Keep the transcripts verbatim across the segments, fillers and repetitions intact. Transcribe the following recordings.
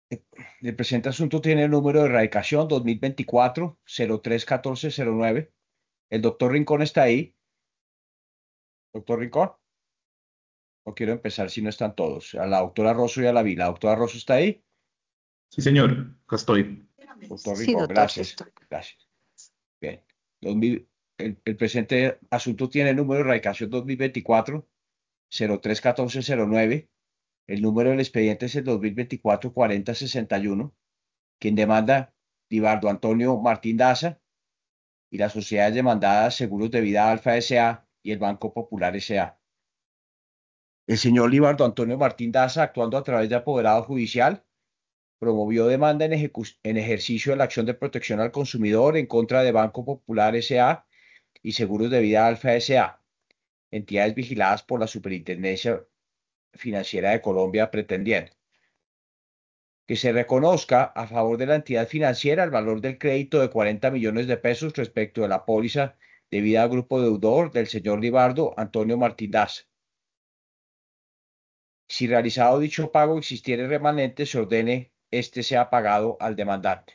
El presente asunto tiene el número de erradicación dos mil veinticuatro cero tres uno cuatro cero nueve. El doctor Rincón está ahí. Doctor Rincón, no quiero empezar si no están todos. A la doctora Rosso y a la vi. ¿La doctora Rosso está ahí? Sí, señor, acá estoy. Doctor Sí, Rincón, doctor, sí gracias. estoy. Gracias. Bien. dos mil el, el presente asunto tiene el número de erradicación dos mil veinticuatro cero tres uno cuatro cero nueve. El número del expediente es el dos mil veinticuatro cuarenta sesenta y uno. Quien demanda, Libardo Antonio Martín Daza, y las sociedades demandadas Seguros de Vida Alfa S A y el Banco Popular S A. El señor Libardo Antonio Martín Daza, actuando a través de apoderado judicial, promovió demanda en, ejecu- en ejercicio de la acción de protección al consumidor en contra de Banco Popular S A y Seguros de Vida Alfa S A, entidades vigiladas por la Superintendencia Financiera de Colombia, pretendiendo que se reconozca a favor de la entidad financiera el valor del crédito de cuarenta millones de pesos respecto de la póliza debida al grupo deudor del señor Libardo Antonio Martín Daza. Si realizado dicho pago existiere remanente, se ordene este sea pagado al demandante.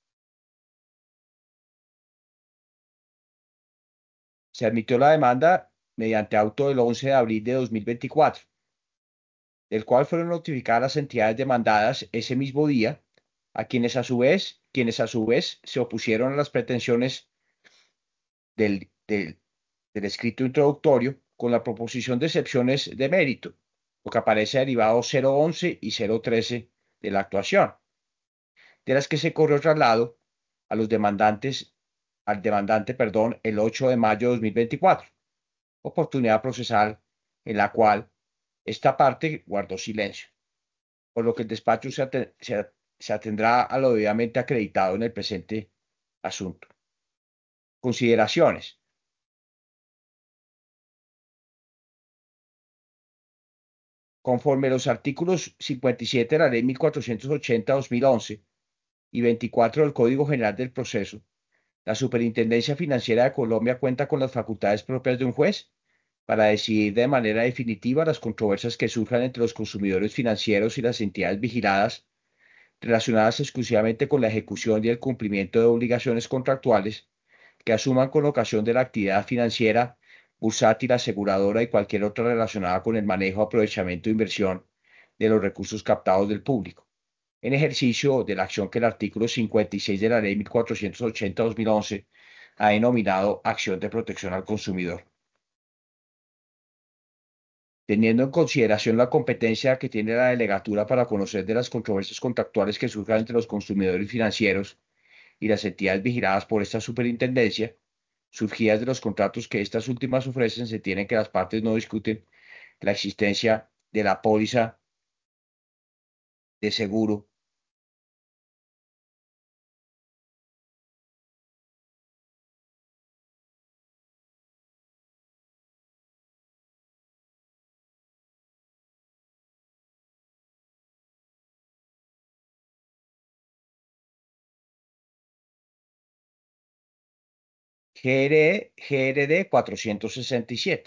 Se admitió la demanda mediante auto del once de abril de dos mil veinticuatro, del cual fueron notificadas las entidades demandadas ese mismo día, a quienes a su vez, quienes a su vez se opusieron a las pretensiones del, del, del escrito introductorio con la proposición de excepciones de mérito, lo que aparece derivado cero once y cero trece de la actuación, de las que se corrió traslado a los demandantes, al demandante, perdón, el ocho de mayo de dos mil veinticuatro, oportunidad procesal en la cual esta parte guardó silencio, por lo que el despacho se, aten se, se atendrá a lo debidamente acreditado en el presente asunto. Consideraciones. Conforme los artículos cincuenta y siete de la Ley mil cuatrocientos ochenta de dos mil once y veinticuatro del Código General del Proceso, la Superintendencia Financiera de Colombia cuenta con las facultades propias de un juez para decidir de manera definitiva las controversias que surjan entre los consumidores financieros y las entidades vigiladas relacionadas exclusivamente con la ejecución y el cumplimiento de obligaciones contractuales que asuman con ocasión de la actividad financiera, bursátil, aseguradora y cualquier otra relacionada con el manejo, aprovechamiento e inversión de los recursos captados del público, en ejercicio de la acción que el artículo cincuenta y seis de la Ley mil cuatrocientos ochenta de dos mil once ha denominado acción de protección al consumidor. Teniendo en consideración la competencia que tiene la delegatura para conocer de las controversias contractuales que surjan entre los consumidores financieros y las entidades vigiladas por esta superintendencia, surgidas de los contratos que estas últimas ofrecen, se tiene que las partes no discuten la existencia de la póliza de seguro G R E, G R D cuatrocientos sesenta y siete,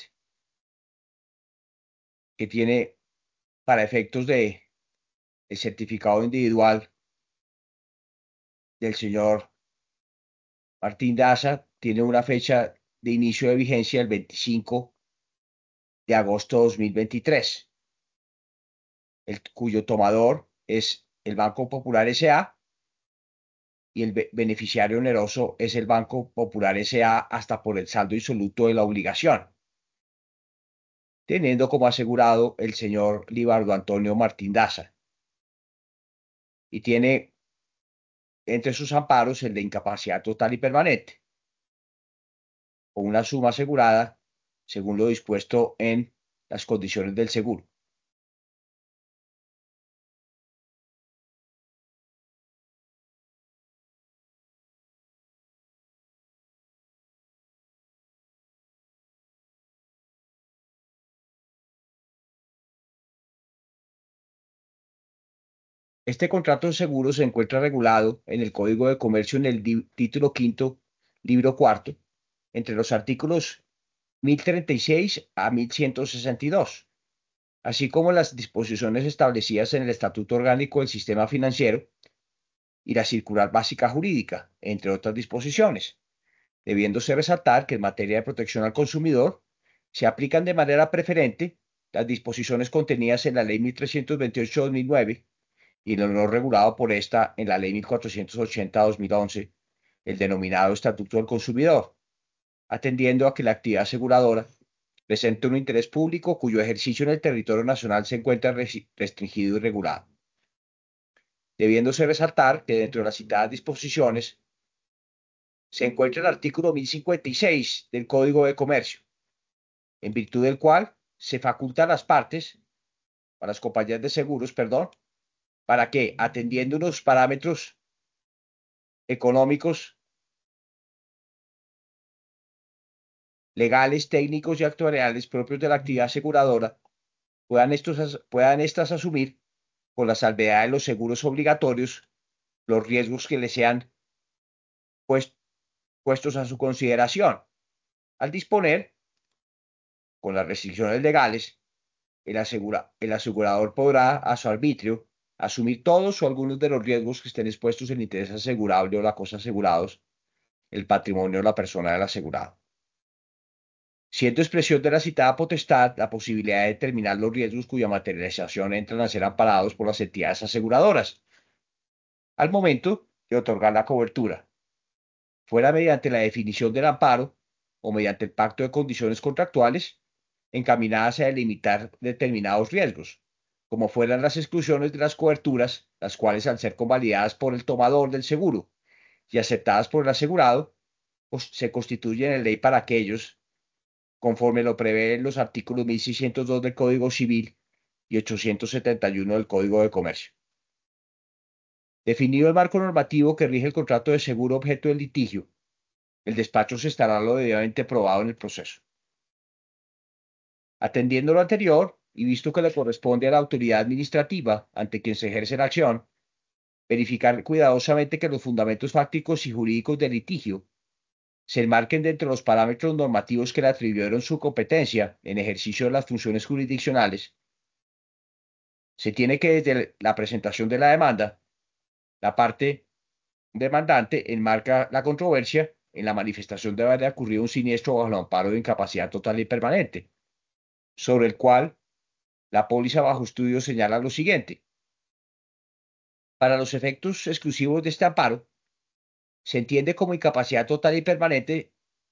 que tiene para efectos de el certificado individual del señor Martín Daza, tiene una fecha de inicio de vigencia el veinticinco de agosto de dos mil veintitrés, el, cuyo tomador es el Banco Popular S A y el be beneficiario oneroso es el Banco Popular S A hasta por el saldo insoluto de la obligación, teniendo como asegurado el señor Libardo Antonio Martín Daza, y tiene entre sus amparos el de incapacidad total y permanente, con una suma asegurada según lo dispuesto en las condiciones del seguro. Este contrato de seguro se encuentra regulado en el Código de Comercio en el título quinto, libro cuarto, entre los artículos mil treinta y seis a mil ciento sesenta y dos, así como las disposiciones establecidas en el Estatuto Orgánico del Sistema Financiero y la Circular Básica Jurídica, entre otras disposiciones, debiéndose resaltar que en materia de protección al consumidor se aplican de manera preferente las disposiciones contenidas en la Ley mil trescientos veintiocho de dos mil nueve y lo no regulado por esta en la Ley mil cuatrocientos ochenta de dos mil once, el denominado Estatuto del Consumidor, atendiendo a que la actividad aseguradora presenta un interés público cuyo ejercicio en el territorio nacional se encuentra restringido y regulado, debiéndose resaltar que dentro de las citadas disposiciones se encuentra el artículo mil cincuenta y seis del Código de Comercio, en virtud del cual se faculta a las partes, a las compañías de seguros, perdón, para que, atendiendo unos parámetros económicos, legales, técnicos y actuariales propios de la actividad aseguradora, puedan, estos, puedan estas asumir, con la salvedad de los seguros obligatorios, los riesgos que les sean pues, puestos a su consideración, al disponer, con las restricciones legales, el, asegura, el asegurador podrá, a su arbitrio, asumir todos o algunos de los riesgos que estén expuestos el interés asegurable o la cosa asegurados, el patrimonio o la persona del asegurado. Siendo expresión de la citada potestad la posibilidad de determinar los riesgos cuya materialización entran a ser amparados por las entidades aseguradoras, al momento de otorgar la cobertura, fuera mediante la definición del amparo o mediante el pacto de condiciones contractuales encaminadas a delimitar determinados riesgos, como fueran las exclusiones de las coberturas, las cuales al ser convalidadas por el tomador del seguro y aceptadas por el asegurado, pues, se constituyen en ley para aquellos, conforme lo prevén los artículos mil seiscientos dos del Código Civil y ochocientos setenta y uno del Código de Comercio. Definido el marco normativo que rige el contrato de seguro objeto del litigio, el despacho se estará lo debidamente probado en el proceso. Atendiendo lo anterior, y visto que le corresponde a la autoridad administrativa ante quien se ejerce la acción, verificar cuidadosamente que los fundamentos fácticos y jurídicos del litigio se enmarquen dentro de los parámetros normativos que le atribuyeron su competencia en ejercicio de las funciones jurisdiccionales, se tiene que desde la presentación de la demanda, la parte demandante enmarca la controversia en la manifestación de haber ocurrido un siniestro bajo el amparo de incapacidad total y permanente, sobre el cual la póliza bajo estudio señala lo siguiente. Para los efectos exclusivos de este amparo, se entiende como incapacidad total y permanente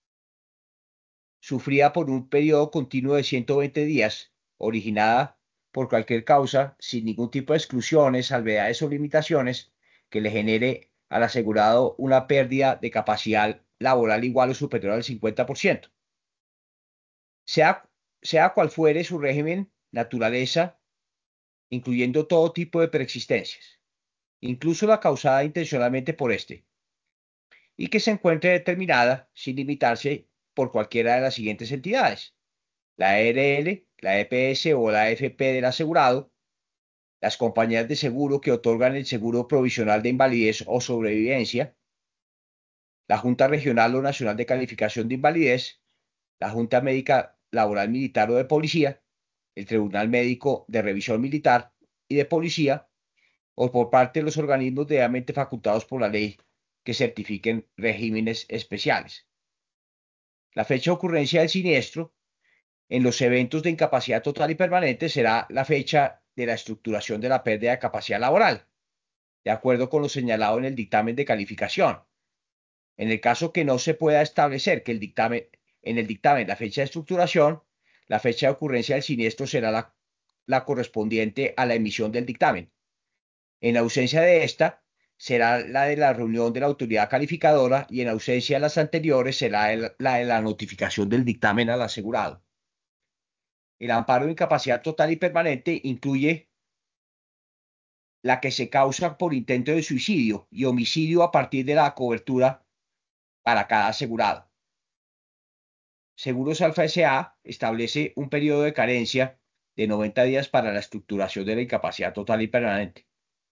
sufrida por un periodo continuo de ciento veinte días, originada por cualquier causa, sin ningún tipo de exclusiones, salvedades o limitaciones, que le genere al asegurado una pérdida de capacidad laboral igual o superior al cincuenta por ciento. Sea, sea cual fuere su régimen, naturaleza, incluyendo todo tipo de preexistencias, incluso la causada intencionalmente por este, y que se encuentre determinada sin limitarse por cualquiera de las siguientes entidades: la A R L, la E P S o la A F P del asegurado, las compañías de seguro que otorgan el seguro provisional de invalidez o sobrevivencia, la Junta Regional o Nacional de Calificación de Invalidez, la Junta Médica Laboral Militar o de Policía, el Tribunal Médico de Revisión Militar y de Policía, o por parte de los organismos debidamente facultados por la ley que certifiquen regímenes especiales. La fecha de ocurrencia del siniestro en los eventos de incapacidad total y permanente será la fecha de la estructuración de la pérdida de capacidad laboral, de acuerdo con lo señalado en el dictamen de calificación. En el caso que no se pueda establecer que el dictamen, en el dictamen la fecha de estructuración, la fecha de ocurrencia del siniestro será la, la correspondiente a la emisión del dictamen. En ausencia de esta, será la de la reunión de la autoridad calificadora y en ausencia de las anteriores será el, la de la notificación del dictamen al asegurado. El amparo de incapacidad total y permanente incluye la que se causa por intento de suicidio y homicidio a partir de la cobertura para cada asegurado. Seguros Alfa S A establece un periodo de carencia de noventa días para la estructuración de la incapacidad total y permanente.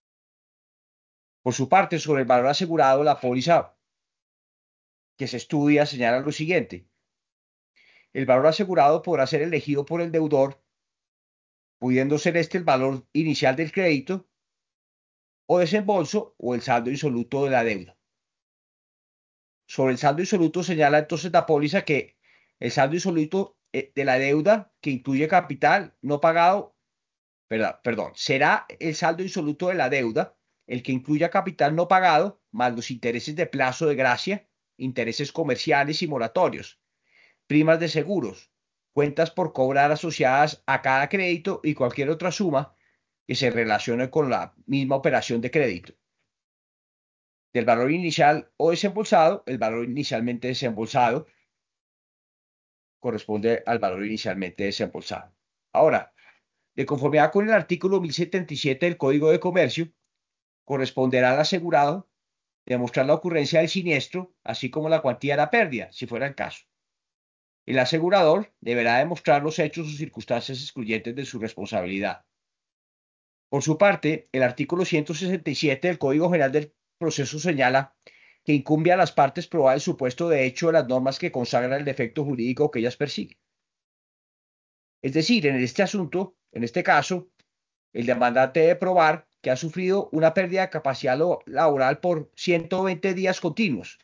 Por su parte, sobre el valor asegurado, la póliza que se estudia señala lo siguiente: el valor asegurado podrá ser elegido por el deudor pudiendo ser este el valor inicial del crédito o desembolso o el saldo insoluto de la deuda. Sobre el saldo insoluto señala entonces la póliza que el saldo insoluto eh, de la deuda que incluye capital no pagado, perdón, perdón, será el saldo insoluto de la deuda el que incluya capital no pagado más los intereses de plazo de gracia, intereses comerciales y moratorios, primas de seguros, cuentas por cobrar asociadas a cada crédito y cualquier otra suma que se relacione con la misma operación de crédito. Del valor inicial o desembolsado, el valor inicialmente desembolsado corresponde al valor inicialmente desembolsado. Ahora, de conformidad con el artículo mil setenta y siete del Código de Comercio, corresponderá al asegurado demostrar la ocurrencia del siniestro, así como la cuantía de la pérdida, si fuera el caso. El asegurador deberá demostrar los hechos o circunstancias excluyentes de su responsabilidad. Por su parte, el artículo ciento sesenta y siete del Código General del Proceso señala que incumbe a las partes probar el supuesto de hecho de las normas que consagran el defecto jurídico que ellas persiguen. Es decir, en este asunto, en este caso, el demandante debe probar que ha sufrido una pérdida de capacidad laboral por ciento veinte días continuos,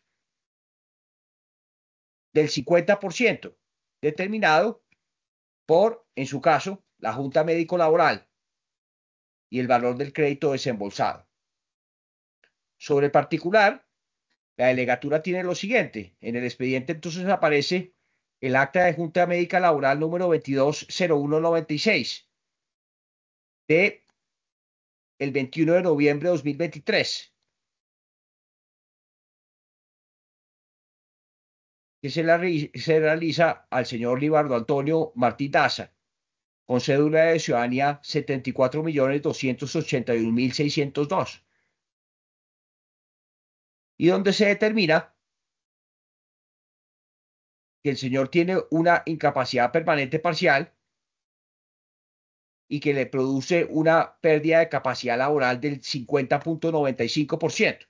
del cincuenta por ciento, determinado por, en su caso, la Junta Médico Laboral y el valor del crédito desembolsado. Sobre el particular, la delegatura tiene lo siguiente. En el expediente entonces aparece el acta de Junta Médica Laboral número veintidós cero uno noventa y seis de el veintiuno de noviembre de dos mil veintitrés, que se, la, se realiza al señor Libardo Antonio Martín Daza, con cédula de ciudadanía setenta y cuatro millones doscientos ochenta y un mil seiscientos dos, y donde se determina que el señor tiene una incapacidad permanente parcial y que le produce una pérdida de capacidad laboral del cincuenta punto noventa y cinco por ciento.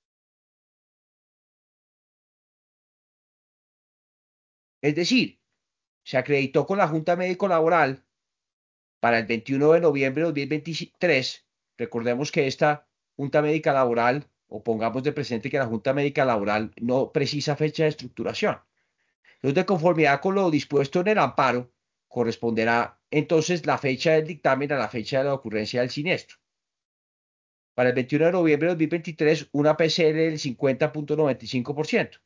Es decir, se acreditó con la Junta Médico Laboral para el veintiuno de noviembre de dos mil veintitrés. Recordemos que esta Junta Médica Laboral, o pongamos de presente que la Junta Médica Laboral no precisa fecha de estructuración. Entonces, de conformidad con lo dispuesto en el amparo, corresponderá entonces la fecha del dictamen a la fecha de la ocurrencia del siniestro. Para el veintiuno de noviembre de dos mil veintitrés, una P C L del cincuenta punto noventa y cinco por ciento.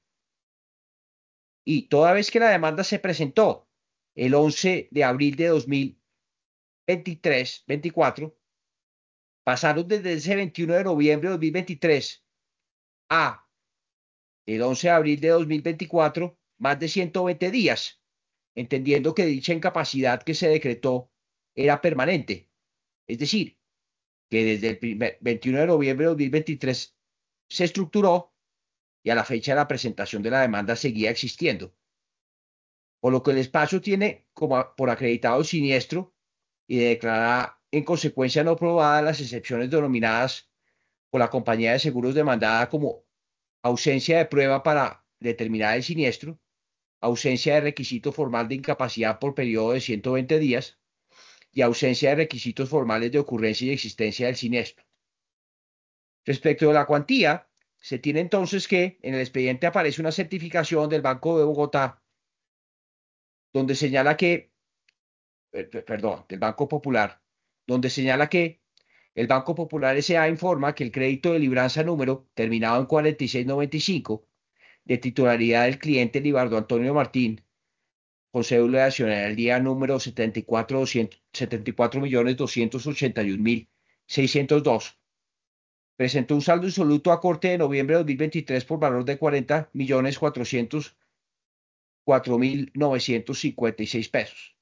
Y toda vez que la demanda se presentó el once de abril de dos mil veintitrés veinticuatro, pasaron desde ese veintiuno de noviembre de dos mil veintitrés a el once de abril de dos mil veinticuatro más de ciento veinte días, entendiendo que dicha incapacidad que se decretó era permanente. Es decir, que desde el veintiuno de noviembre de dos mil veintitrés se estructuró y a la fecha de la presentación de la demanda seguía existiendo. Por lo que el espacio tiene como por acreditado el siniestro y declara en consecuencia no probada las excepciones denominadas por la compañía de seguros demandada como ausencia de prueba para determinar el siniestro, ausencia de requisito formal de incapacidad por periodo de ciento veinte días y ausencia de requisitos formales de ocurrencia y existencia del siniestro. Respecto de la cuantía, se tiene entonces que en el expediente aparece una certificación del Banco de Bogotá donde señala que, perdón, del Banco Popular, donde señala que el Banco Popular S A informa que el crédito de libranza número terminado en cuarenta y seis noventa y cinco de titularidad del cliente Libardo Antonio Martín, con cédula de accionarial número setenta y cuatro millones doscientos ochenta y un mil seiscientos dos, presentó un saldo insoluto a corte de noviembre de dos mil veintitrés por valor de cuarenta millones cuatrocientos cuatro mil novecientos cincuenta y seis pesos.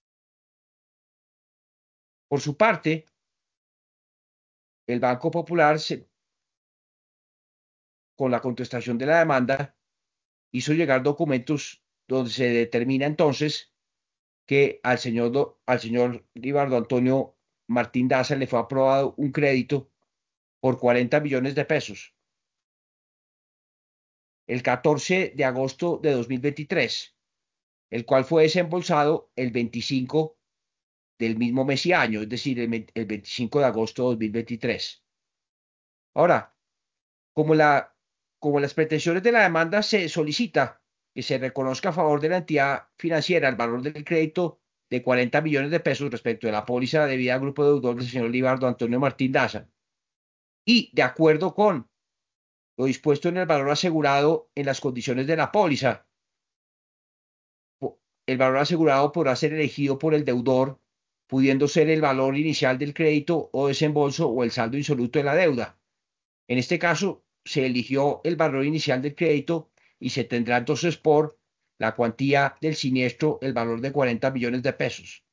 Por su parte, el Banco Popular, se, con la contestación de la demanda, hizo llegar documentos donde se determina entonces que al señor, al señor Libardo Antonio Martín Daza le fue aprobado un crédito por cuarenta millones de pesos el catorce de agosto de dos mil veintitrés, el cual fue desembolsado el veinticinco del mismo mes y año, es decir, el, el veinticinco de agosto de dos mil veintitrés. Ahora, como, la, como las pretensiones de la demanda se solicita que se reconozca a favor de la entidad financiera el valor del crédito de cuarenta millones de pesos respecto de la póliza debida al grupo deudor del señor Libardo Antonio Martín Daza, y de acuerdo con lo dispuesto en el valor asegurado en las condiciones de la póliza, el valor asegurado podrá ser elegido por el deudor, pudiendo ser el valor inicial del crédito o desembolso o el saldo insoluto de la deuda. En este caso, se eligió el valor inicial del crédito y se tendrá entonces por la cuantía del siniestro el valor de cuarenta millones de pesos.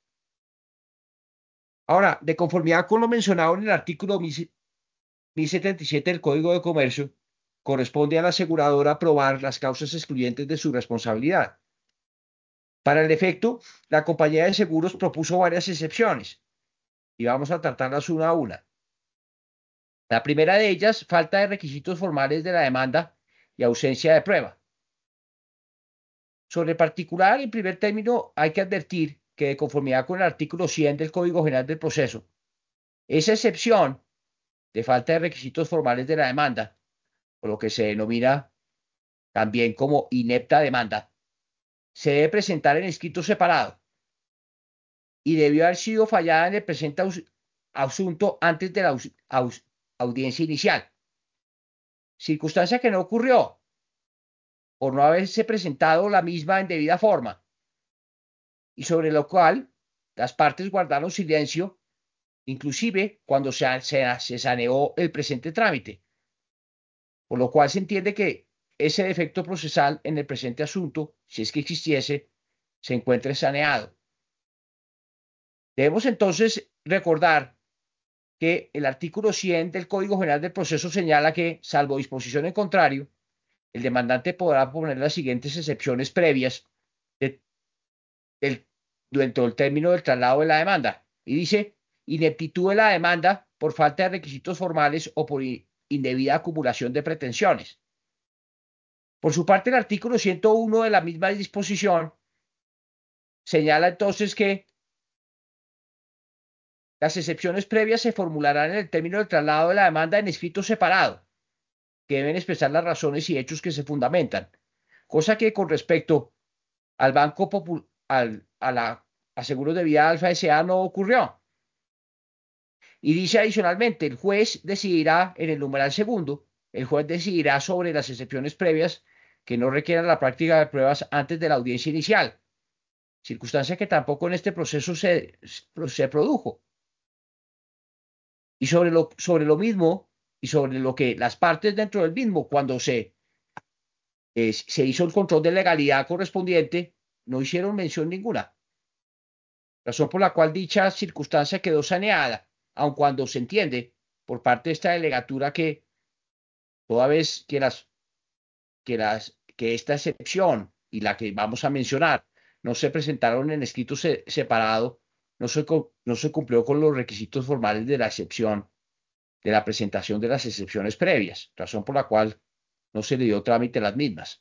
Ahora, de conformidad con lo mencionado en el artículo mil setenta y siete del Código de Comercio, corresponde a la aseguradora aprobar las causas excluyentes de su responsabilidad. Para el efecto, la compañía de seguros propuso varias excepciones y vamos a tratarlas una a una. La primera de ellas, falta de requisitos formales de la demanda y ausencia de prueba. Sobre el particular, en primer término, hay que advertir que, de conformidad con el artículo cien del Código General del Proceso, esa excepción de falta de requisitos formales de la demanda, o lo que se denomina también como inepta demanda, se debe presentar en escrito separado y debió haber sido fallada en el presente asunto antes de la audiencia inicial, circunstancia que no ocurrió por no haberse presentado la misma en debida forma, y sobre lo cual las partes guardaron silencio, inclusive cuando se, se, se saneó el presente trámite, por lo cual se entiende que ese defecto procesal en el presente asunto, si es que existiese, se encuentre saneado. Debemos entonces recordar que el artículo cien del Código General del Proceso señala que, salvo disposición en contrario, el demandante podrá poner las siguientes excepciones previas de, del, dentro del término del traslado de la demanda. Y dice, ineptitud de la demanda por falta de requisitos formales o por indebida acumulación de pretensiones. Por su parte, el artículo ciento uno de la misma disposición señala entonces que las excepciones previas se formularán en el término del traslado de la demanda en escrito separado, que deben expresar las razones y hechos que se fundamentan, cosa que con respecto al Banco Popular, al, a la a Seguros de Vida Alfa S A no ocurrió. Y dice adicionalmente, el juez decidirá en el numeral segundo, el juez decidirá sobre las excepciones previas que no requieran la práctica de pruebas antes de la audiencia inicial, circunstancia que tampoco en este proceso se, se produjo. Y sobre lo, sobre lo mismo, y sobre lo que las partes dentro del mismo, cuando se, eh, se hizo el control de legalidad correspondiente, no hicieron mención ninguna. Razón por la cual dicha circunstancia quedó saneada, aun cuando se entiende por parte de esta delegatura que toda vez que, las, que, las, que esta excepción y la que vamos a mencionar no se presentaron en escrito se, separado, no se, no se cumplió con los requisitos formales de la excepción, de la presentación de las excepciones previas, razón por la cual no se le dio trámite a las mismas.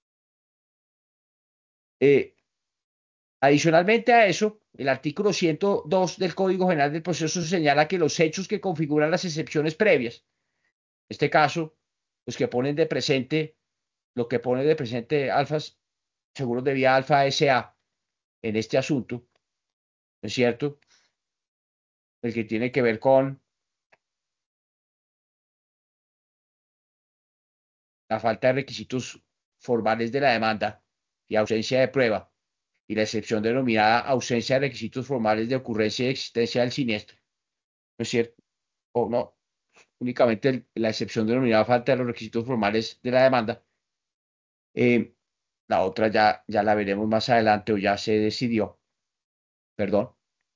Eh, Adicionalmente a eso, el artículo ciento dos del Código General del Proceso señala que los hechos que configuran las excepciones previas, en este caso, los que ponen de presente, lo que pone de presente Alfas, Seguros de Vida Alfa S A en este asunto, ¿no es cierto? El que tiene que ver con la falta de requisitos formales de la demanda y ausencia de prueba, y la excepción denominada ausencia de requisitos formales de ocurrencia y existencia del siniestro, ¿no es cierto? O no, únicamente el, la excepción denominada falta de los requisitos formales de la demanda. Eh, la otra ya, ya la veremos más adelante o ya se decidió, perdón.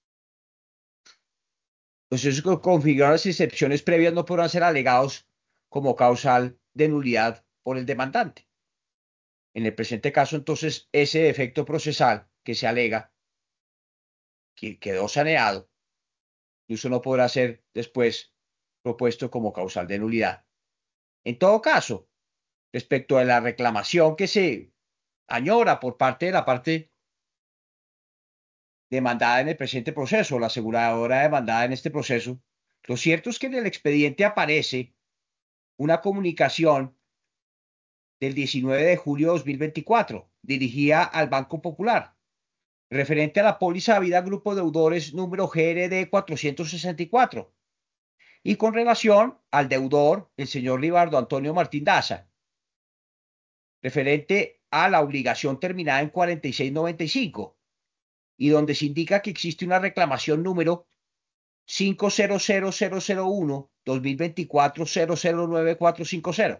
Los hechos que configuran las excepciones previas no podrán ser alegados como causal de nulidad por el demandante. En el presente caso, entonces, ese defecto procesal que se alega, que quedó saneado, incluso no podrá ser después propuesto como causal de nulidad. En todo caso, respecto a la reclamación que se añora por parte de la parte demandada en el presente proceso, la aseguradora demandada en este proceso, lo cierto es que en el expediente aparece una comunicación del diecinueve de julio de dos mil veinticuatro, dirigida al Banco Popular, referente a la póliza Vida Grupo Deudores número G R D cuatrocientos sesenta y cuatro, y con relación al deudor, el señor Ribardo Antonio Martín Daza, referente a la obligación terminada en cuarenta y seis noventa y cinco, y donde se indica que existe una reclamación número cinco cero cero cero cero uno dos mil veinticuatro cero cero nueve cuatro cinco cero.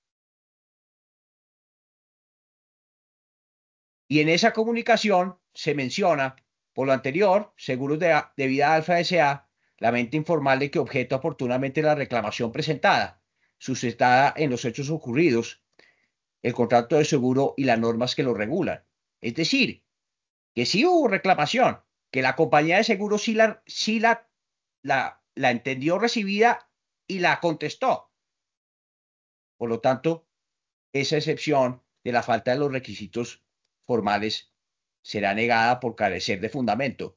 Y en esa comunicación se menciona, por lo anterior, Seguros de, de Vida Alfa S A lamenta informarle que objeto oportunamente la reclamación presentada, sustentada en los hechos ocurridos, el contrato de seguro y las normas que lo regulan. Es decir, que sí hubo reclamación, que la compañía de seguros sí la, sí la, la, la entendió recibida y la contestó. Por lo tanto, esa excepción de la falta de los requisitos formales será negada por carecer de fundamento.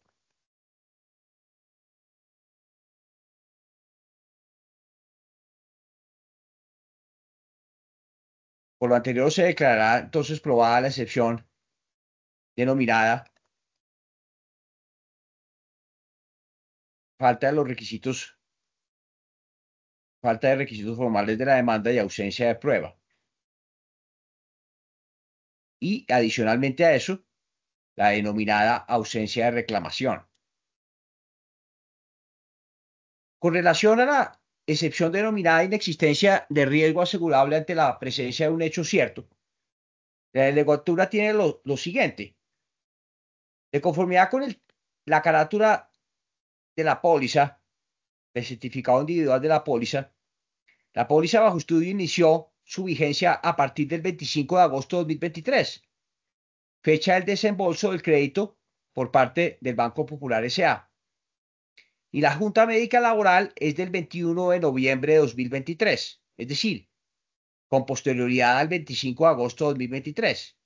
Por lo anterior, se declarará entonces probada la excepción denominada falta de los requisitos, falta de requisitos formales de la demanda y ausencia de prueba. Y adicionalmente a eso, la denominada ausencia de reclamación. Con relación a la excepción denominada inexistencia de riesgo asegurable ante la presencia de un hecho cierto, la delegatura tiene lo, lo siguiente. De conformidad con el, la carátula de la póliza, el certificado individual de la póliza, la póliza bajo estudio inició su vigencia a partir del veinticinco de agosto de dos mil veintitrés, fecha del desembolso del crédito por parte del Banco Popular S A. Y la Junta Médica Laboral es del veintiuno de noviembre de dos mil veintitrés, es decir, con posterioridad al veinticinco de agosto de dos mil veintitrés,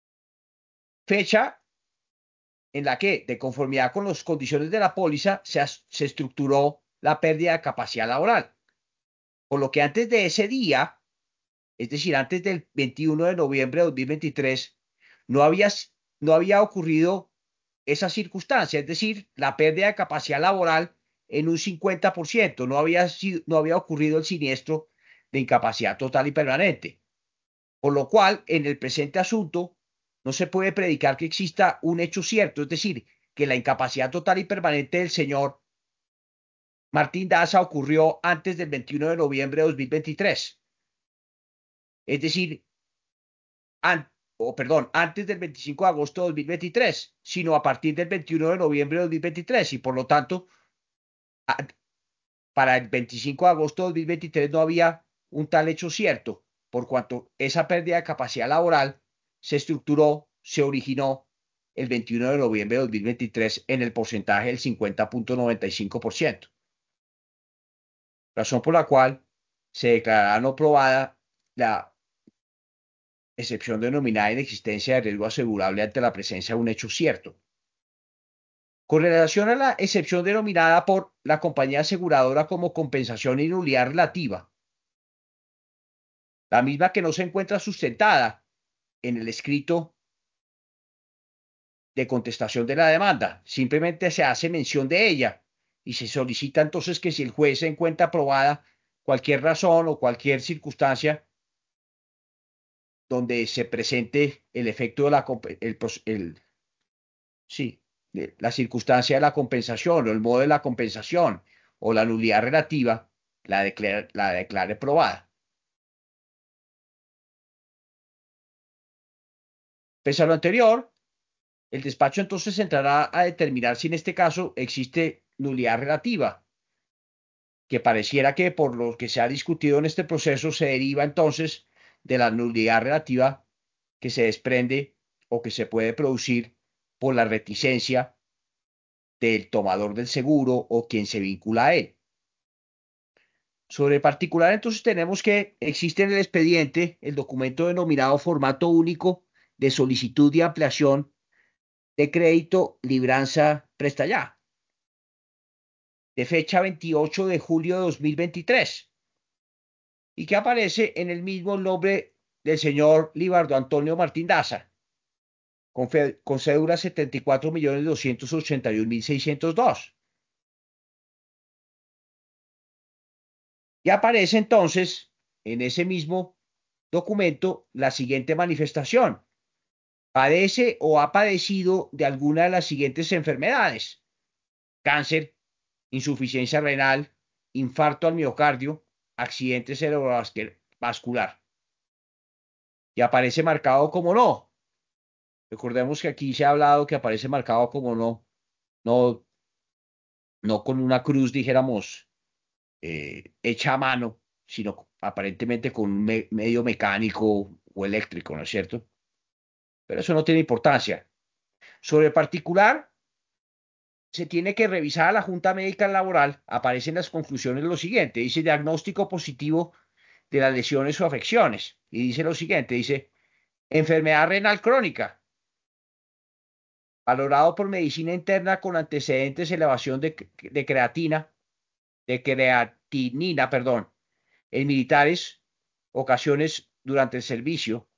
fecha en la que, de conformidad con las condiciones de la póliza, se, se estructuró la pérdida de capacidad laboral. Por lo que antes de ese día, es decir, antes del veintiuno de noviembre de dos mil veintitrés, no había, no había ocurrido esa circunstancia, es decir, la pérdida de capacidad laboral en un cincuenta por ciento, no había, sido, no había ocurrido el siniestro de incapacidad total y permanente. Por lo cual, en el presente asunto, no se puede predicar que exista un hecho cierto, es decir, que la incapacidad total y permanente del señor Martín Daza ocurrió antes del veintiuno de noviembre de dos mil veintitrés. Es decir, an, o perdón, antes del veinticinco de agosto de dos mil veintitrés, sino a partir del veintiuno de noviembre de dos mil veintitrés. Y por lo tanto, a, para el veinticinco de agosto de dos mil veintitrés no había un tal hecho cierto, por cuanto esa pérdida de capacidad laboral se estructuró, se originó el veintiuno de noviembre de dos mil veintitrés en el porcentaje del cincuenta punto noventa y cinco por ciento. Razón por la cual se declarará no probada la excepción denominada inexistencia de riesgo asegurable ante la presencia de un hecho cierto. Con relación a la excepción denominada por la compañía aseguradora como compensación y nulidad relativa, la misma que no se encuentra sustentada en el escrito de contestación de la demanda, simplemente se hace mención de ella y se solicita entonces que si el juez encuentra aprobada cualquier razón o cualquier circunstancia donde se presente el efecto de la el, el, sí, la circunstancia de la compensación o el modo de la compensación o la nulidad relativa, la declare, la declare probada. Pese a lo anterior, el despacho entonces entrará a determinar si en este caso existe nulidad relativa, que pareciera que por lo que se ha discutido en este proceso se deriva entonces de la nulidad relativa que se desprende o que se puede producir por la reticencia del tomador del seguro o quien se vincula a él. Sobre el particular, entonces tenemos que existe en el expediente el documento denominado formato único de solicitud de ampliación de crédito Libranza Presta Ya, de fecha veintiocho de julio de dos mil veintitrés, y que aparece en el mismo nombre del señor Libardo Antonio Martín Daza, con, fe, con cédula setenta y cuatro millones doscientos ochenta y un mil seiscientos dos. Y aparece entonces en ese mismo documento la siguiente manifestación: padece o ha padecido de alguna de las siguientes enfermedades: cáncer, insuficiencia renal, infarto al miocardio, accidente cerebrovascular. Y aparece marcado como no. Recordemos que aquí se ha hablado que aparece marcado como no, no, no con una cruz, dijéramos, eh, hecha a mano, sino aparentemente con un me medio mecánico o eléctrico, ¿no es cierto? Pero eso no tiene importancia. Sobre el particular, se tiene que revisar a la Junta Médica Laboral. Aparecen las conclusiones lo siguiente: dice diagnóstico positivo de las lesiones o afecciones. Y dice lo siguiente: dice enfermedad renal crónica, valorado por medicina interna con antecedentes de elevación de, de creatina, de creatinina, perdón, en militares, ocasiones durante el servicio,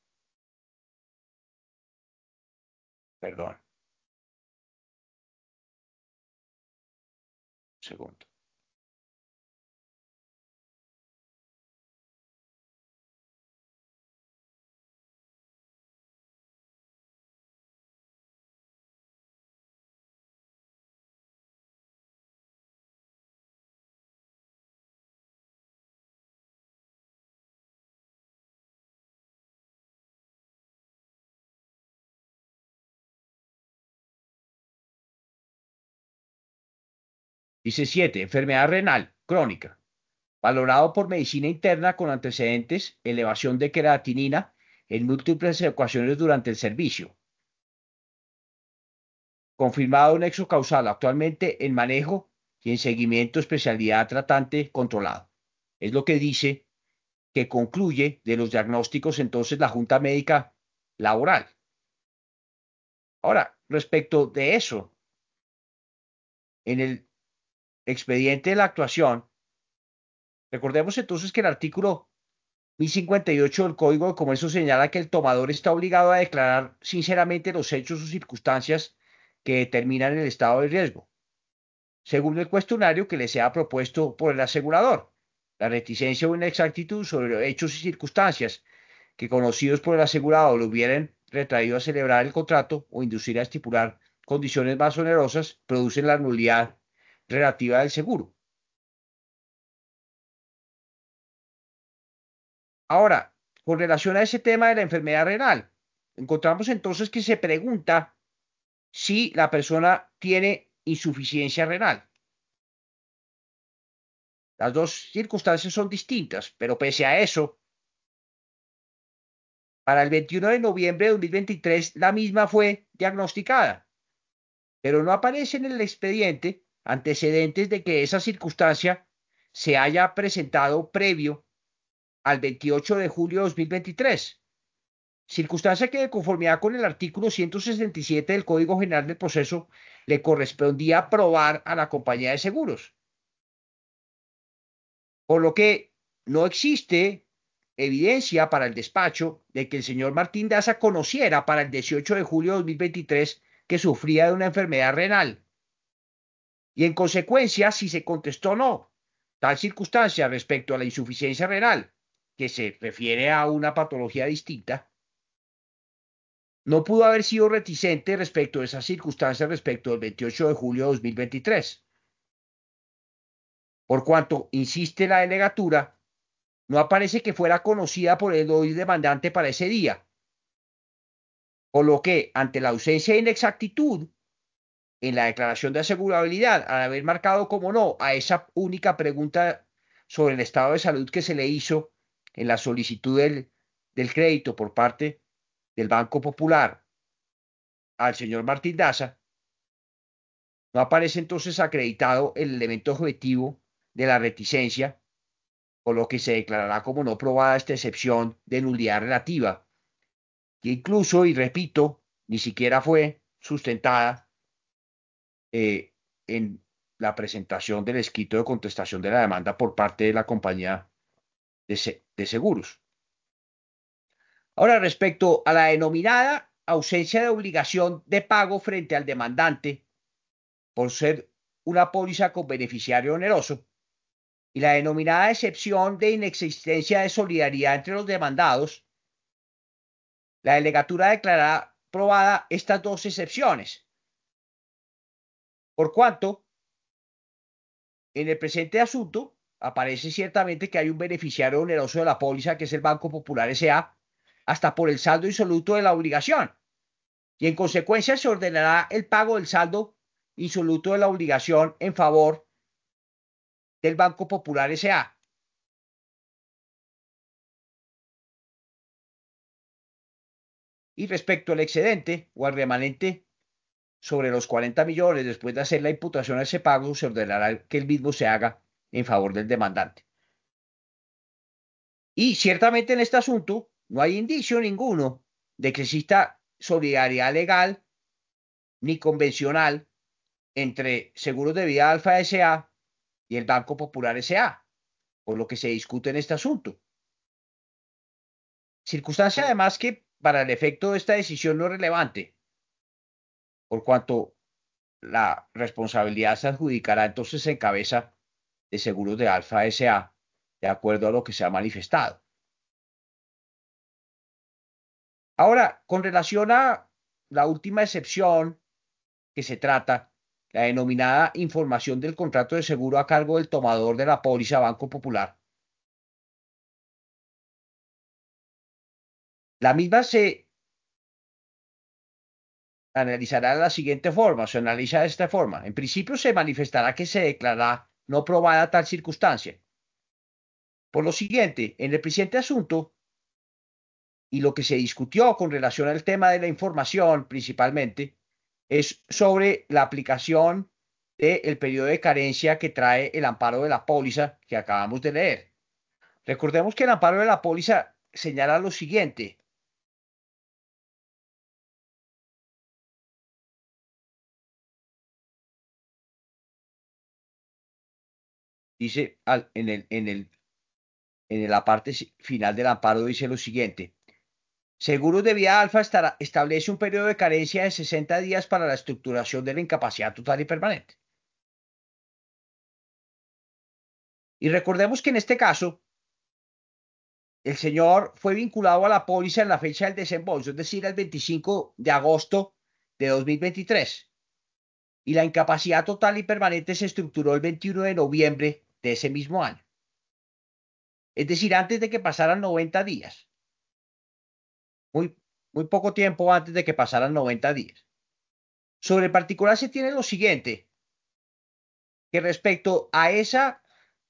perdón, un segundo. Dice siete, enfermedad renal crónica, valorado por medicina interna con antecedentes, elevación de creatinina en múltiples ocasiones durante el servicio. Confirmado un nexo causal, actualmente en manejo y en seguimiento, especialidad tratante controlado. Es lo que dice, que concluye de los diagnósticos entonces la Junta Médica Laboral. Ahora, respecto de eso, en el expediente de la actuación, recordemos entonces que el artículo mil cincuenta y ocho del Código de Comercio señala que el tomador está obligado a declarar sinceramente los hechos o circunstancias que determinan el estado de riesgo, según el cuestionario que le sea propuesto por el asegurador. La reticencia o inexactitud sobre hechos y circunstancias que, conocidos por el asegurado, lo hubieran retraído a celebrar el contrato o inducir a estipular condiciones más onerosas, producen la nulidad relativa del seguro. Ahora, con relación a ese tema de la enfermedad renal, encontramos entonces que se pregunta si la persona tiene insuficiencia renal. Las dos circunstancias son distintas, pero pese a eso, para el veintiuno de noviembre de dos mil veintitrés la misma fue diagnosticada, pero no aparece en el expediente antecedentes de que esa circunstancia se haya presentado previo al veintiocho de julio de dos mil veintitrés, circunstancia que, de conformidad con el artículo ciento sesenta y siete del Código General del Proceso, le correspondía probar a la compañía de seguros. Por lo que no existe evidencia para el despacho de que el señor Martín Daza conociera para el dieciocho de julio de dos mil veintitrés que sufría de una enfermedad renal. Y en consecuencia, si se contestó no tal circunstancia respecto a la insuficiencia renal, que se refiere a una patología distinta, no pudo haber sido reticente respecto a esas circunstancias respecto del veintiocho de julio de dos mil veintitrés. Por cuanto, insiste la delegatura, no aparece que fuera conocida por el hoy demandante para ese día, por lo que, ante la ausencia de inexactitud en la declaración de asegurabilidad, al haber marcado como no a esa única pregunta sobre el estado de salud que se le hizo en la solicitud del, del crédito por parte del Banco Popular al señor Martín Daza, no aparece entonces acreditado el elemento objetivo de la reticencia, por lo que se declarará como no probada esta excepción de nulidad relativa, que incluso, y repito, ni siquiera fue sustentada eh, en la presentación del escrito de contestación de la demanda por parte de la compañía de, se de seguros. Ahora, respecto a la denominada ausencia de obligación de pago frente al demandante por ser una póliza con beneficiario oneroso y la denominada excepción de inexistencia de solidaridad entre los demandados, la delegatura declarará probada estas dos excepciones, por cuanto en el presente asunto aparece ciertamente que hay un beneficiario oneroso de la póliza, que es el Banco Popular S A, hasta por el saldo insoluto de la obligación, y en consecuencia se ordenará el pago del saldo insoluto de la obligación en favor del Banco Popular S A. Y respecto al excedente o al remanente sobre los cuarenta millones, después de hacer la imputación a ese pago, se ordenará que el mismo se haga en favor del demandante. Y ciertamente en este asunto no hay indicio ninguno de que exista solidaridad legal ni convencional entre Seguros de Vida Alfa S A y el Banco Popular S A, por lo que se discute en este asunto. Circunstancia además que para el efecto de esta decisión no es relevante, por cuanto la responsabilidad se adjudicará entonces en cabeza de Seguros de Alfa S A, de acuerdo a lo que se ha manifestado. Ahora, con relación a la última excepción que se trata, la denominada información del contrato de seguro a cargo del tomador de la póliza Banco Popular, la misma se analizará de la siguiente forma, se analiza de esta forma. En principio se manifestará que se declarará no probada tal circunstancia. Por lo siguiente, en el presente asunto, y lo que se discutió con relación al tema de la información principalmente, es sobre la aplicación del periodo de carencia que trae el amparo de la póliza que acabamos de leer. Recordemos que el amparo de la póliza señala lo siguiente. Dice al, en, el, en, el, en la parte final del amparo dice lo siguiente. Seguros de Vida Alfa estará, establece un periodo de carencia de sesenta días para la estructuración de la incapacidad total y permanente. Y recordemos que en este caso, el señor fue vinculado a la póliza en la fecha del desembolso, es decir, el veinticinco de agosto de dos mil veintitrés. Y la incapacidad total y permanente se estructuró el veintiuno de noviembre de ese mismo año. Es decir, antes de que pasaran noventa días. Muy, muy poco tiempo antes de que pasaran noventa días. Sobre el particular se tiene lo siguiente, que respecto a esa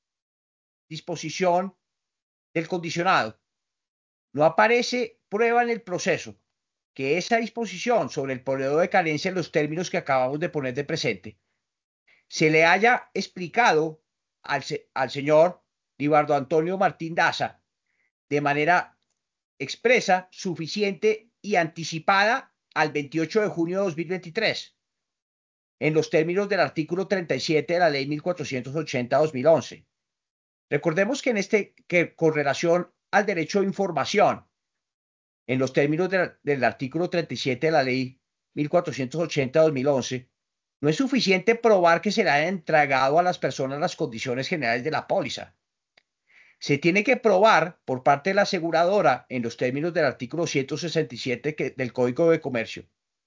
disposición del condicionado, no aparece prueba en el proceso que esa disposición sobre el periodo de carencia en los términos que acabamos de poner de presente se le haya explicado al, se al señor Libardo Antonio Martín Daza de manera expresa, suficiente y anticipada al veintiocho de junio de dos mil veintitrés, en los términos del artículo treinta y siete de la ley mil cuatrocientos ochenta de dos mil once. Recordemos que en este, que con relación al derecho de información, en los términos de, del artículo treinta y siete de la ley mil cuatrocientos ochenta de dos mil once, no es suficiente probar que se le hayan entregado a las personas las condiciones generales de la póliza. Se tiene que probar por parte de la aseguradora, en los términos del artículo ciento sesenta y siete que, del Código de Comercio,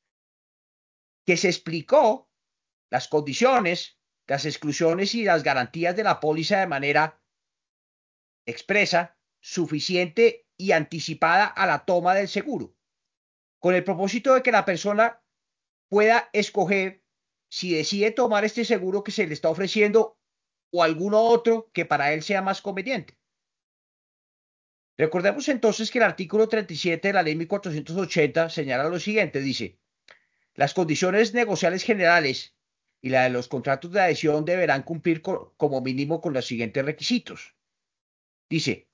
que se explicó las condiciones, las exclusiones y las garantías de la póliza de manera expresa, suficiente y anticipada a la toma del seguro, con el propósito de que la persona pueda escoger si decide tomar este seguro que se le está ofreciendo o alguno otro que para él sea más conveniente. Recordemos entonces que el artículo treinta y siete de la ley mil cuatrocientos ochenta señala lo siguiente, dice, las condiciones negociales generales y la de los contratos de adhesión deberán cumplir con, como mínimo con los siguientes requisitos. Dice,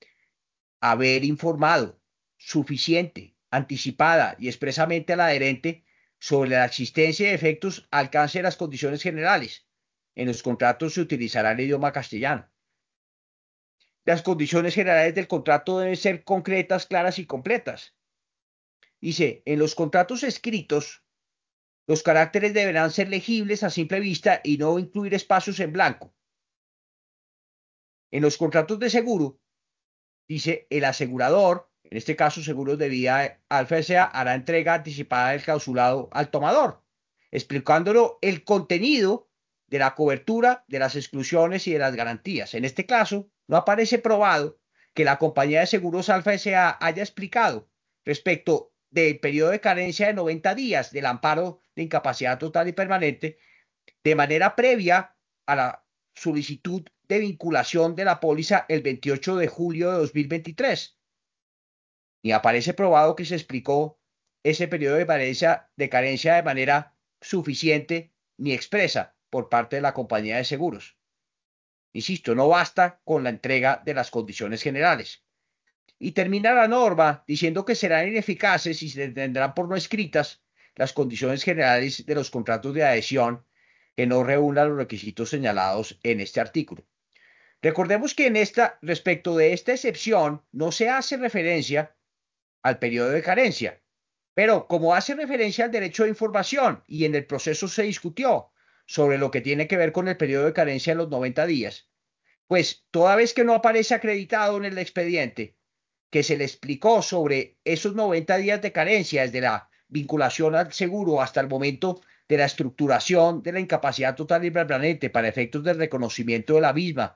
haber informado suficiente, anticipada y expresamente al adherente sobre la existencia de efectos alcance de las condiciones generales. En los contratos se utilizará el idioma castellano. Las condiciones generales del contrato deben ser concretas, claras y completas. Dice, en los contratos escritos, los caracteres deberán ser legibles a simple vista y no incluir espacios en blanco. En los contratos de seguro, dice, el asegurador, en este caso Seguros de Vida Alfa S A, hará entrega anticipada del clausulado al tomador, explicándolo el contenido de la cobertura, de las exclusiones y de las garantías. En este caso, no aparece probado que la compañía de seguros Alfa S A haya explicado respecto del periodo de carencia de noventa días del amparo de incapacidad total y permanente de manera previa a la solicitud de vinculación de la póliza el veintiocho de julio de dos mil veintitrés. Ni aparece probado que se explicó ese periodo de carencia, de carencia de manera suficiente ni expresa por parte de la compañía de seguros. Insisto, no basta con la entrega de las condiciones generales. Y termina la norma diciendo que serán ineficaces y se tendrán por no escritas las condiciones generales de los contratos de adhesión que no reúnan los requisitos señalados en este artículo. Recordemos que en esta, respecto de esta excepción, no se hace referencia al periodo de carencia, pero como hace referencia al derecho de información y en el proceso se discutió sobre lo que tiene que ver con el periodo de carencia de los noventa días, pues toda vez que no aparece acreditado en el expediente que se le explicó sobre esos noventa días de carencia desde la vinculación al seguro hasta el momento de la estructuración de la incapacidad total y permanente para efectos del reconocimiento de la misma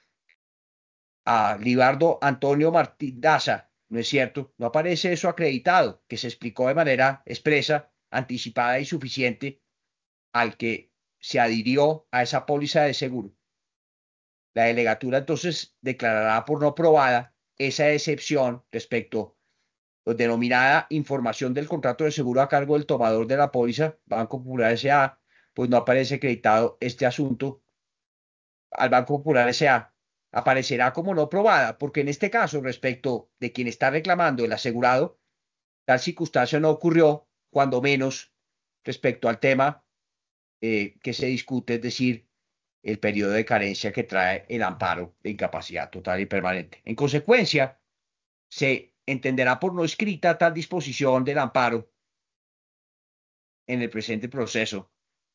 a Libardo Antonio Martín Daza, ¿no es cierto? No aparece eso acreditado, que se explicó de manera expresa, anticipada y suficiente al que se adhirió a esa póliza de seguro. La delegatura entonces declarará por no probada esa excepción respecto a la denominada información del contrato de seguro a cargo del tomador de la póliza, Banco Popular S A, pues no aparece acreditado este asunto al Banco Popular S A. Aparecerá como no probada, porque en este caso, respecto de quien está reclamando el asegurado, tal circunstancia no ocurrió, cuando menos respecto al tema eh, que se discute, es decir, el periodo de carencia que trae el amparo de incapacidad total y permanente. En consecuencia, se entenderá por no escrita tal disposición del amparo en el presente proceso,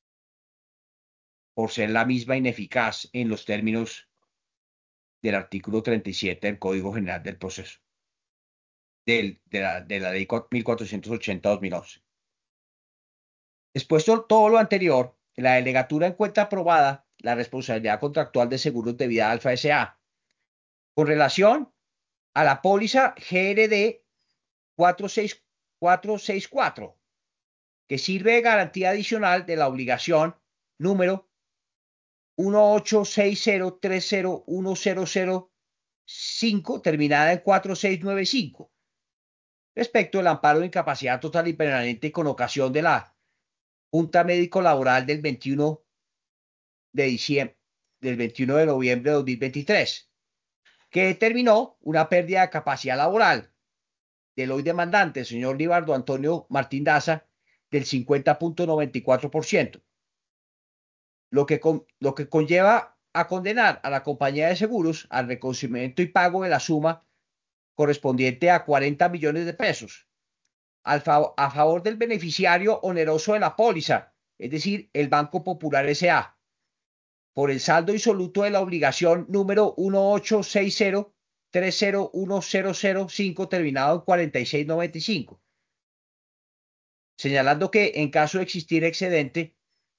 por ser la misma ineficaz en los términos del artículo treinta y siete del Código General del Proceso, del, de, la, de la Ley mil cuatrocientos ochenta de dos mil once. Expuesto todo lo anterior, la delegatura encuentra aprobada la responsabilidad contractual de seguros de vida Alfa S A con relación a la póliza G R D cuatro seis cuatro seis cuatro, que sirve de garantía adicional de la obligación número uno ocho seis cero tres cero uno cero cero cinco, terminada en cuatro seis nueve cinco, respecto al amparo de incapacidad total y permanente con ocasión de la Junta Médico Laboral del veintiuno de diciembre, del veintiuno de noviembre de dos mil veintitrés, que determinó una pérdida de capacidad laboral del hoy demandante, el señor Libardo Antonio Martín Daza, del cincuenta punto noventa y cuatro por ciento, lo que, con, lo que conlleva a condenar a la compañía de seguros al reconocimiento y pago de la suma correspondiente a cuarenta millones de pesos al fa a favor del beneficiario oneroso de la póliza, es decir, el Banco Popular S A, por el saldo insoluto de la obligación número uno ocho seis cero tres cero uno cero cero cinco, terminado en cuarenta y seis noventa y cinco, señalando que en caso de existir excedente,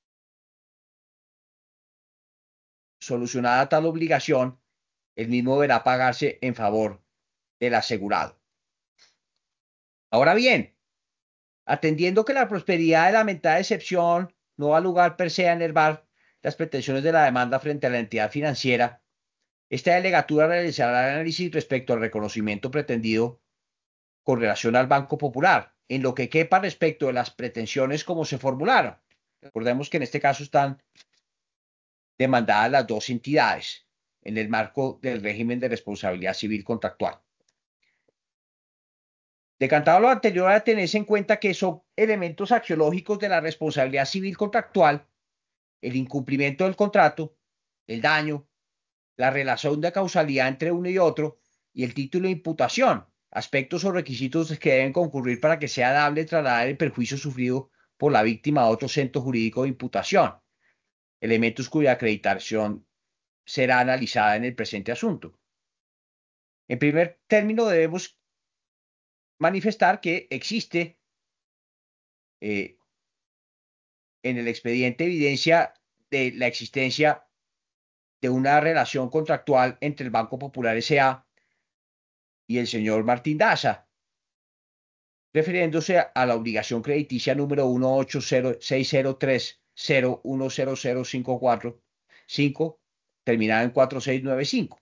solucionada tal obligación, el mismo deberá pagarse en favor del asegurado. Ahora bien, atendiendo que la prosperidad de la mentada excepción no da lugar per se a enervar las pretensiones de la demanda frente a la entidad financiera, esta delegatura realizará el análisis respecto al reconocimiento pretendido con relación al Banco Popular, en lo que quepa respecto de las pretensiones como se formularon. Recordemos que en este caso están demandadas las dos entidades en el marco del régimen de responsabilidad civil contractual. Decantado lo anterior, a tenerse en cuenta que son elementos axiológicos de la responsabilidad civil contractual, el incumplimiento del contrato, el daño, la relación de causalidad entre uno y otro y el título de imputación, aspectos o requisitos que deben concurrir para que sea dable trasladar el perjuicio sufrido por la víctima a otro centro jurídico de imputación, elementos cuya acreditación será analizada en el presente asunto. En primer término, debemos manifestar que existe eh, en el expediente evidencia de la existencia de una relación contractual entre el Banco Popular S A y el señor Martín Daza, refiriéndose a la obligación crediticia número uno ocho cero seis cero tres cero uno cero cero cinco cuatro cinco, terminada en cuatro seis nueve cinco.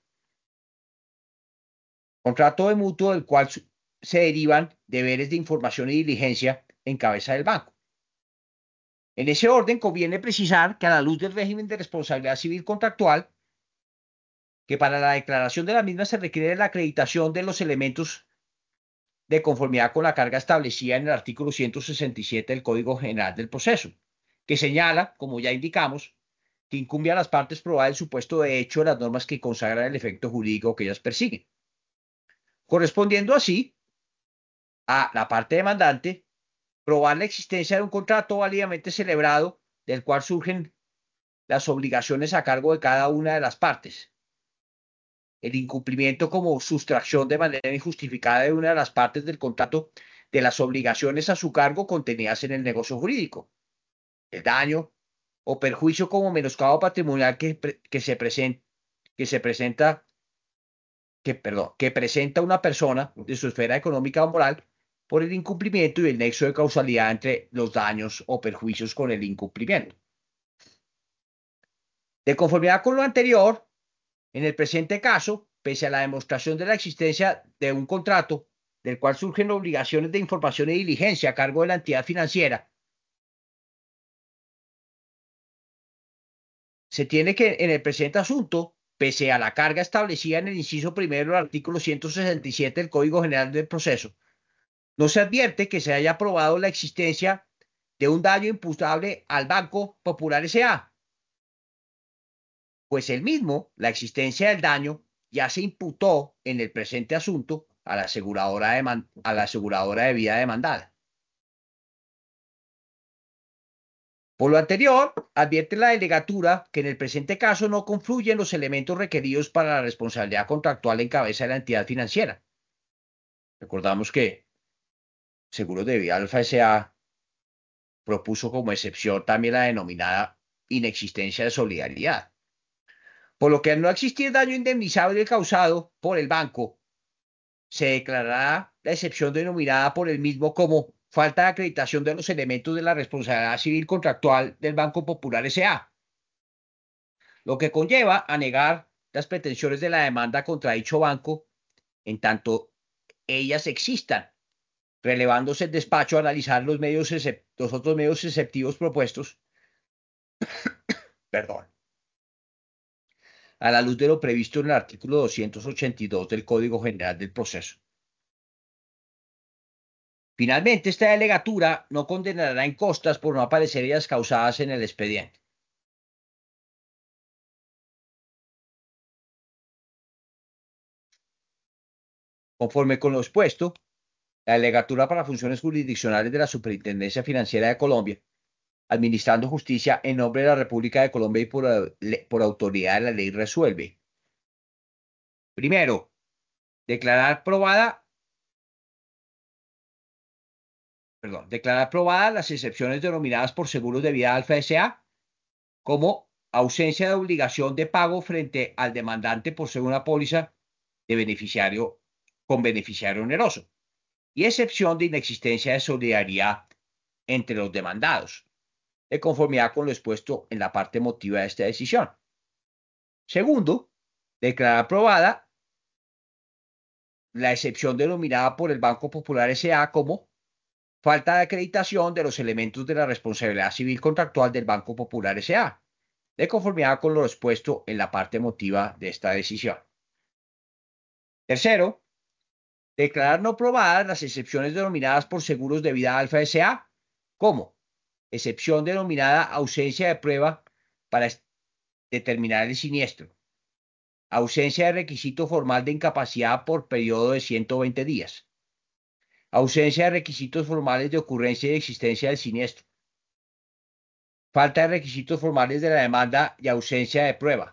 Contrato de mutuo del cual se derivan deberes de información y diligencia en cabeza del banco. En ese orden, conviene precisar que a la luz del régimen de responsabilidad civil contractual, que para la declaración de la misma se requiere la acreditación de los elementos de conformidad con la carga establecida en el artículo ciento sesenta y siete del Código General del Proceso, que señala, como ya indicamos, que incumbe a las partes probar el supuesto de hecho de las normas que consagran el efecto jurídico que ellas persiguen, correspondiendo así a la parte demandante probar la existencia de un contrato válidamente celebrado del cual surgen las obligaciones a cargo de cada una de las partes, el incumplimiento como sustracción de manera injustificada de una de las partes del contrato de las obligaciones a su cargo contenidas en el negocio jurídico, el daño o perjuicio como menoscabo patrimonial que, que, se, present, que se presenta, que, perdón, que presenta una persona de su esfera económica o moral por el incumplimiento y el nexo de causalidad entre los daños o perjuicios con el incumplimiento. De conformidad con lo anterior, en el presente caso, pese a la demostración de la existencia de un contrato del cual surgen obligaciones de información y diligencia a cargo de la entidad financiera, se tiene que, en el presente asunto, pese a la carga establecida en el inciso primero del artículo ciento sesenta y siete del Código General del Proceso, no se advierte que se haya probado la existencia de un daño imputable al Banco Popular S A, pues el mismo, la existencia del daño, ya se imputó en el presente asunto a la aseguradora de, a la aseguradora de vida demandada. Por lo anterior, advierte la delegatura que en el presente caso no confluyen los elementos requeridos para la responsabilidad contractual en cabeza de la entidad financiera. Recordamos que Seguros de Vida Alfa S A propuso como excepción también la denominada inexistencia de solidaridad. Por lo que al no existir daño indemnizable causado por el banco, se declarará la excepción denominada por el mismo como falta de acreditación de los elementos de la responsabilidad civil contractual del Banco Popular S A, lo que conlleva a negar las pretensiones de la demanda contra dicho banco en tanto ellas existan, relevándose el despacho a analizar los, medios los otros medios exceptivos propuestos, perdón, a la luz de lo previsto en el artículo doscientos ochenta y dos del Código General del Proceso. Finalmente, esta delegatura no condenará en costas por no aparecer ellas causadas en el expediente. Conforme con lo expuesto, la delegatura para funciones jurisdiccionales de la Superintendencia Financiera de Colombia, administrando justicia en nombre de la República de Colombia y por, por autoridad de la ley, resuelve. Primero, declarar probada, perdón, declarar probadas las excepciones denominadas por Seguros de Vida Alfa S A como ausencia de obligación de pago frente al demandante por ser una póliza de beneficiario con beneficiario oneroso y excepción de inexistencia de solidaridad entre los demandados, de conformidad con lo expuesto en la parte motiva de esta decisión. Segundo, declarar aprobada la excepción denominada por el Banco Popular S A como falta de acreditación de los elementos de la responsabilidad civil contractual del Banco Popular S A, de conformidad con lo expuesto en la parte motiva de esta decisión. Tercero, Declarar no probadas las excepciones denominadas por Seguros de Vida Alfa S A como excepción denominada ausencia de prueba para determinar el siniestro, ausencia de requisito formal de incapacidad por periodo de ciento veinte días, ausencia de requisitos formales de ocurrencia y existencia del siniestro, falta de requisitos formales de la demanda y ausencia de prueba,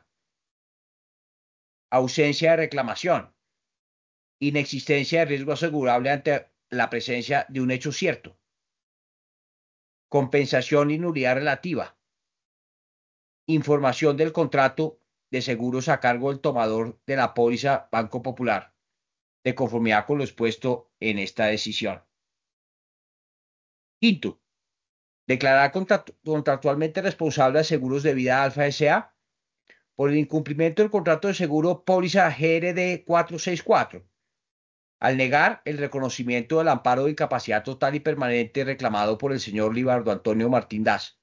ausencia de reclamación, inexistencia de riesgo asegurable ante la presencia de un hecho cierto, compensación y nulidad relativa, información del contrato de seguros a cargo del tomador de la póliza Banco Popular, de conformidad con lo expuesto en esta decisión. Quinto, declarar contractualmente responsable a Seguros de Vida Alfa S A por el incumplimiento del contrato de seguro póliza G R D cuatrocientos sesenta y cuatro, al negar el reconocimiento del amparo de incapacidad total y permanente reclamado por el señor Libardo Antonio Martín Daza.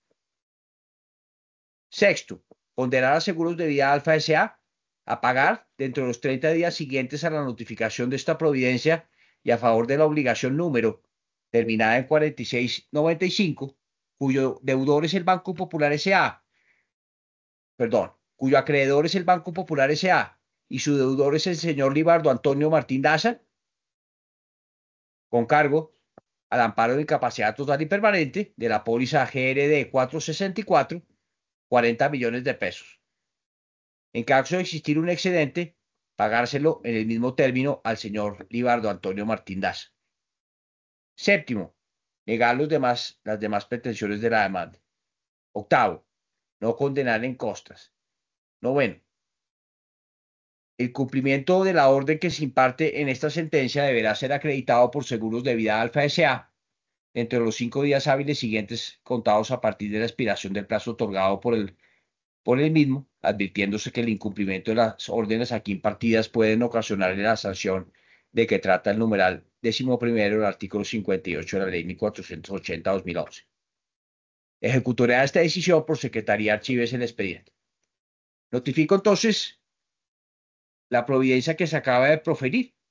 Sexto, condenar a Seguros de Vida Alfa S A a pagar dentro de los treinta días siguientes a la notificación de esta providencia y a favor de la obligación número terminada en cuarenta y seis noventa y cinco, cuyo deudor es el Banco Popular S A, perdón, cuyo acreedor es el Banco Popular S A y su deudor es el señor Libardo Antonio Martín Daza, con cargo al amparo de incapacidad total y permanente de la póliza G R D cuatrocientos sesenta y cuatro, cuarenta millones de pesos. En caso de existir un excedente, pagárselo en el mismo término al señor Libardo Antonio Martín Daza. Séptimo, negar los demás, las demás pretensiones de la demanda. Octavo, no condenar en costas. Noveno, el cumplimiento de la orden que se imparte en esta sentencia deberá ser acreditado por Seguros de Vida Alfa S A dentro de los cinco días hábiles siguientes contados a partir de la expiración del plazo otorgado por el, por el mismo, advirtiéndose que el incumplimiento de las órdenes aquí impartidas pueden ocasionar la sanción de que trata el numeral décimo primero del artículo cincuenta y ocho de la Ley mil cuatrocientos ochenta de dos mil once. Ejecutorea esta decisión por Secretaría Archives el expediente. Notifico entonces la providencia que se acaba de proferir